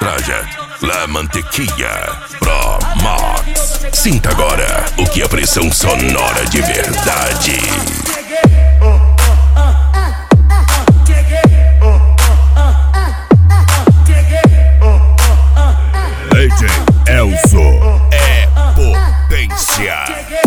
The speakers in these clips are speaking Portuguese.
Trajet, La Mantequilla, Pro Max. Sinta agora o que é pressão sonora de verdade. DJ Elzo é potência.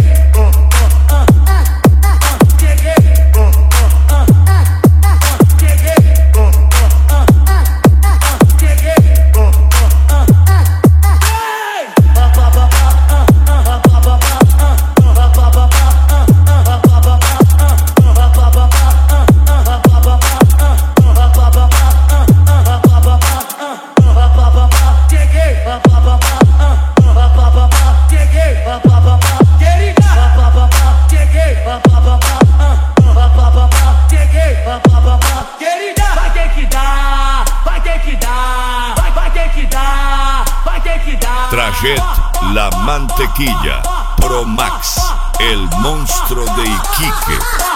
Trajet, La Mantequilla, Pro Max, el monstruo de Iquique.